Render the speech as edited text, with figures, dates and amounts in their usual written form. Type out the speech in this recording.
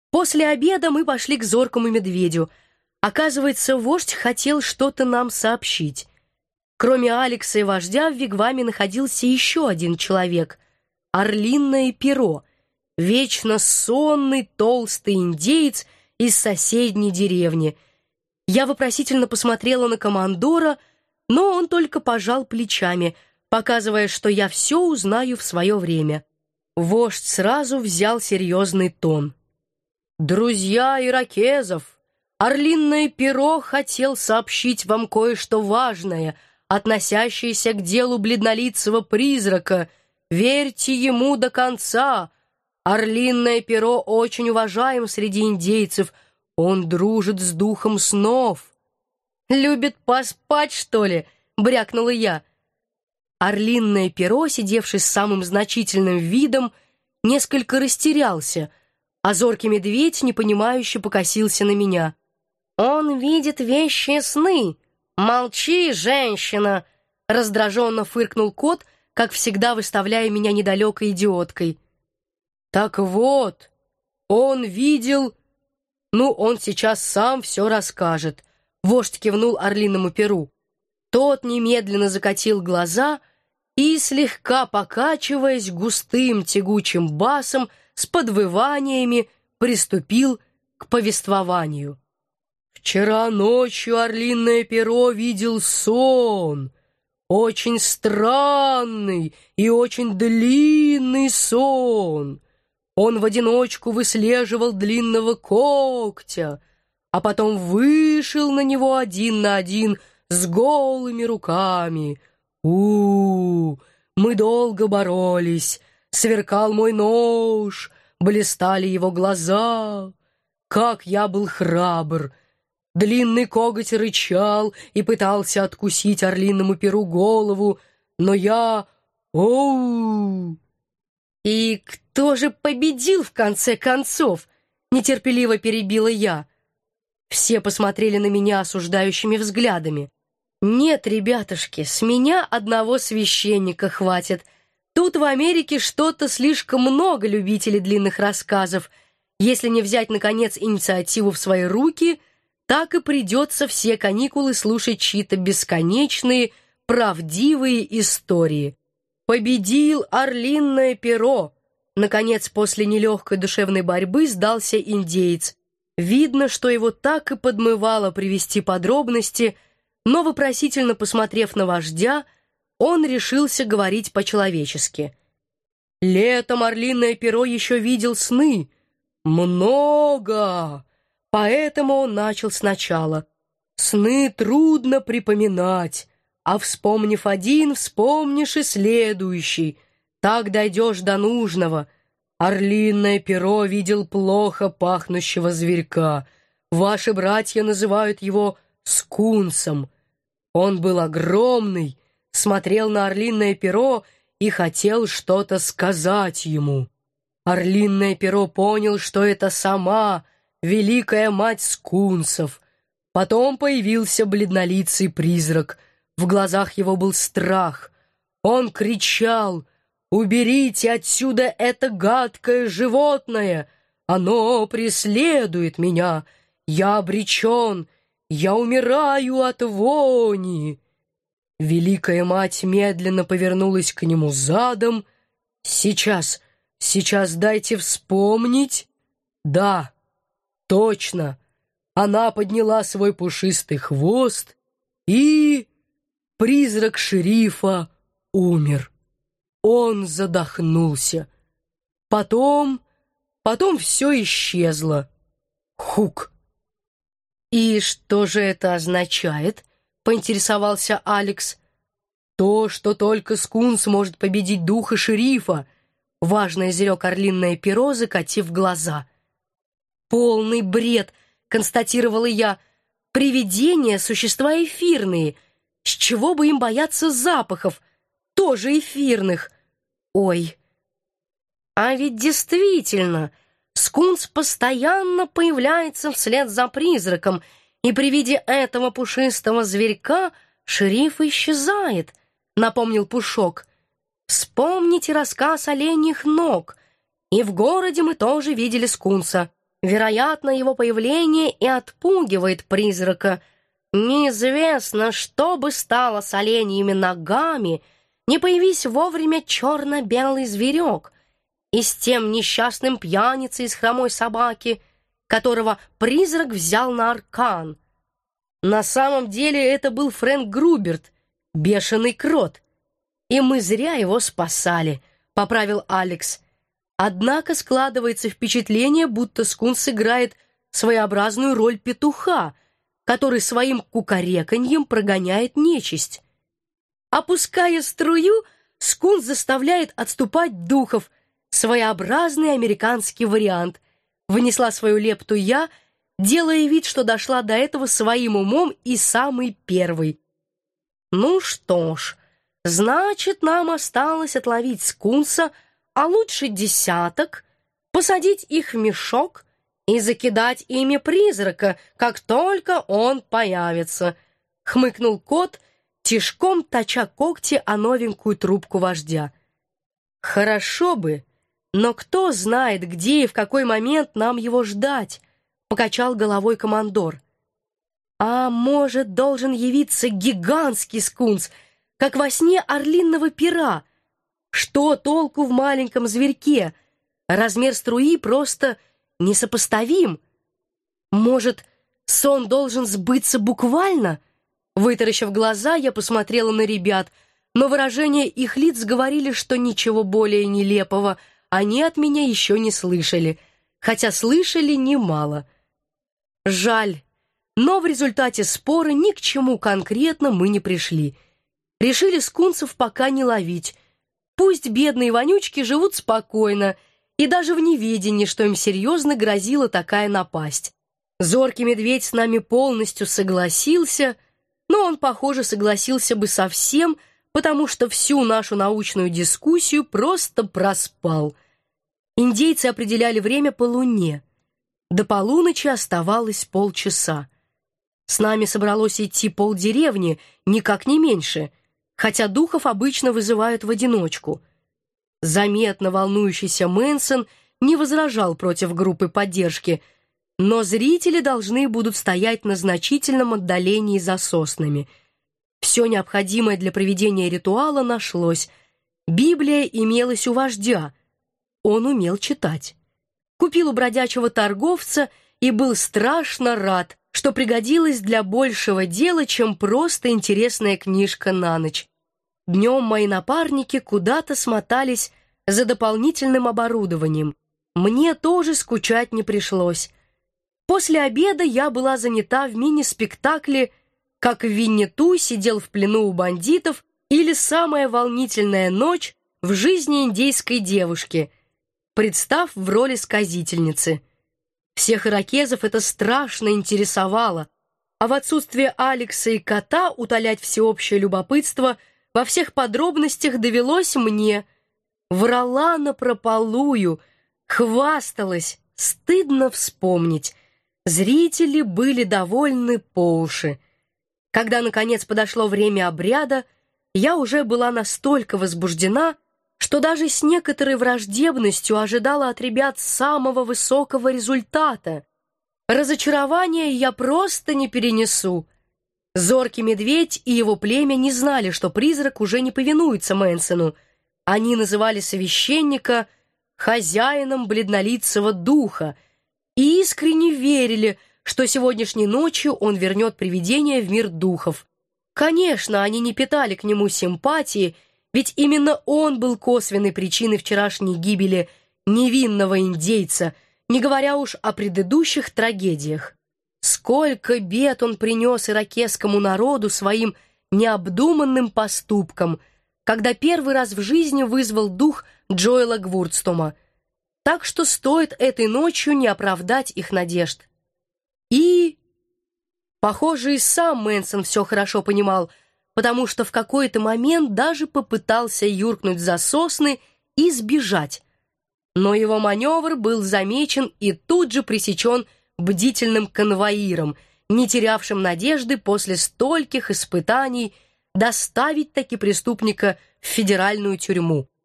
После обеда мы пошли к зоркому медведю. Оказывается, вождь хотел что-то нам сообщить. Кроме Алекса и вождя в вигваме находился еще один человек — Орлиное Перо, вечно сонный толстый индеец из соседней деревни. Я вопросительно посмотрела на командора, но он только пожал плечами, показывая, что я все узнаю в свое время. Вождь сразу взял серьезный тон. «Друзья иракезов, Орлиное Перо хотел сообщить вам кое-что важное, относящееся к делу бледнолицего призрака. Верьте ему до конца. Орлиное Перо очень уважаем среди индейцев. Он дружит с духом снов». «Любит поспать, что ли?» — брякнула я. Орлиное Перо, сидевший с самым значительным видом, несколько растерялся, а зоркий медведь непонимающе покосился на меня. «Он видит вещи сны. Молчи, женщина!» — раздраженно фыркнул кот, как всегда выставляя меня недалекой идиоткой. «Так вот, он видел...» «Ну, он сейчас сам все расскажет», — вождь кивнул Орлиному Перу. Тот немедленно закатил глаза и, слегка покачиваясь густым тягучим басом с подвываниями, приступил к повествованию. «Вчера ночью Орлиное Перо видел сон, очень странный и очень длинный сон. Он в одиночку выслеживал длинного когтя, а потом вышел на него один на один с голыми руками. Мы долго боролись, сверкал мой нож, блистали его глаза. Как я был храбр! Длинный коготь рычал и пытался откусить Орлиному Перу голову, но я... «И кто же победил в конце концов?» — нетерпеливо перебила я. Все посмотрели на меня осуждающими взглядами. «Нет, ребятушки, с меня одного священника хватит. Тут в Америке что-то слишком много любителей длинных рассказов. Если не взять, наконец, инициативу в свои руки, так и придется все каникулы слушать чьи-то бесконечные, правдивые истории. Победил Орлиное Перо!» Наконец, после нелегкой душевной борьбы сдался индеец. Видно, что его так и подмывало привести подробности, но, вопросительно посмотрев на вождя, он решился говорить по-человечески. «Летом Орлиное Перо еще видел сны. Много!» Поэтому он начал сначала. «Сны трудно припоминать, а вспомнив один, вспомнишь и следующий. Так дойдешь до нужного. Орлиное Перо видел плохо пахнущего зверька. Ваши братья называют его скунсом. Он был огромный, смотрел на Орлиное Перо и хотел что-то сказать ему. Орлиное Перо понял, что это сама великая мать скунсов. Потом появился бледнолицый призрак. В глазах его был страх. Он кричал: «Уберите отсюда это гадкое животное! Оно преследует меня! Я обречен! Я умираю от вони!» Великая мать медленно повернулась к нему задом. «Сейчас дайте вспомнить!» «Да, точно!» Она подняла свой пушистый хвост, и призрак шерифа умер. Он задохнулся. Потом все исчезло. Хук. «И что же это означает?» — поинтересовался Алекс. «То, что только скунс может победить духа шерифа», — важно изрек Орлиное Перо, закатив глаза. «Полный бред», — констатировала я. «Привидения — существа эфирные. С чего бы им бояться запахов, тоже эфирных? Ой, а ведь действительно, скунс постоянно появляется вслед за призраком, и при виде этого пушистого зверька шериф исчезает», — напомнил Пушок. «Вспомните рассказ оленьих ног. И в городе мы тоже видели скунса. Вероятно, его появление и отпугивает призрака. Неизвестно, что бы стало с оленьими ногами, не появись вовремя черно-белый зверек, и с тем несчастным пьяницей из хромой собаки, которого призрак взял на аркан. На самом деле это был Фрэнк Груберт, бешеный крот, и мы зря его спасали, — поправил Алекс. Однако складывается впечатление, будто скунс играет своеобразную роль петуха, который своим кукареканьем прогоняет нечисть. Опуская струю, скунс заставляет отступать духов. Своеобразный американский вариант. Внесла свою лепту я, делая вид, что дошла до этого своим умом и самый первый. Ну что ж, значит, нам осталось отловить скунса, а лучше десяток, посадить их в мешок и закидать ими призрака, как только он появится, — хмыкнул кот, тишком точа когти о новенькую трубку вождя. Хорошо бы, но кто знает, где и в какой момент нам его ждать, — покачал головой командор. А может, должен явиться гигантский скунс, как во сне орлиного пера? Что толку в маленьком зверьке? Размер струи просто несопоставим. Может, сон должен сбыться буквально? Вытаращив глаза, я посмотрела на ребят, но выражения их лиц говорили, что ничего более нелепого они от меня еще не слышали, хотя слышали немало. Жаль, но в результате спора ни к чему конкретно мы не пришли. Решили скунсов пока не ловить. Пусть бедные вонючки живут спокойно и даже в неведении, что им серьезно грозила такая напасть. Зоркий медведь с нами полностью согласился, но он, похоже, согласился бы со всем, потому что всю нашу научную дискуссию просто проспал. Индейцы определяли время по луне. До полуночи оставалось полчаса. С нами собралось идти полдеревни, никак не меньше, хотя духов обычно вызывают в одиночку. Заметно волнующийся Мэнсон не возражал против группы поддержки, но зрители должны будут стоять на значительном отдалении за соснами. Все необходимое для проведения ритуала нашлось. Библия имелась у вождя. Он умел читать. Купил у бродячего торговца и был страшно рад, что пригодилась для большего дела, чем просто интересная книжка на ночь. Днем мои напарники куда-то смотались за дополнительным оборудованием. Мне тоже скучать не пришлось. После обеда я была занята в мини-спектакле «Как Винни-Ту сидел в плену у бандитов» или «Самая волнительная ночь в жизни индейской девушки», представ в роли сказительницы. Всех иракезов это страшно интересовало, а в отсутствие Алекса и кота утолять всеобщее любопытство во всех подробностях довелось мне. Врала напропалую, хвасталась, стыдно вспомнить. Зрители были довольны по уши. Когда, наконец, подошло время обряда, я уже была настолько возбуждена, что даже с некоторой враждебностью ожидала от ребят самого высокого результата. Разочарование я просто не перенесу. Зоркий медведь и его племя не знали, что призрак уже не повинуется Мэнсону. Они называли священника хозяином бледнолицего духа и искренне верили, что сегодняшней ночью он вернет привидение в мир духов. Конечно, они не питали к нему симпатии, ведь именно он был косвенной причиной вчерашней гибели невинного индейца, не говоря уж о предыдущих трагедиях. Сколько бед он принес иракесскому народу своим необдуманным поступком, когда первый раз в жизни вызвал дух Джоэла Гвурдстома. Так что стоит этой ночью не оправдать их надежд. И, похоже, и сам Мэнсон все хорошо понимал, потому что в какой-то момент даже попытался юркнуть за сосны и сбежать. Но его маневр был замечен и тут же пресечен бдительным конвоиром, не терявшим надежды после стольких испытаний доставить таки преступника в федеральную тюрьму.